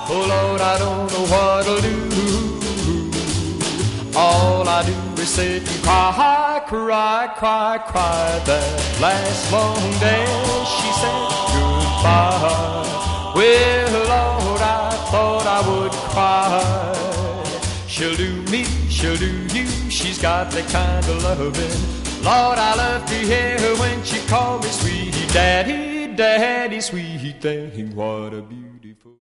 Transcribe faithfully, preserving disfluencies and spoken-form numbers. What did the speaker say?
Oh Lord, I don't know what to do. All I do is sit and cry, cry, cry, cry. That last long day she said goodbye. Well, Lord, I thought I would cry. She'll do me, she'll do you. She's got that kind of loving. Lord, I love to hear her when she calls me sweet daddy, daddy, sweet thing. What a beauty.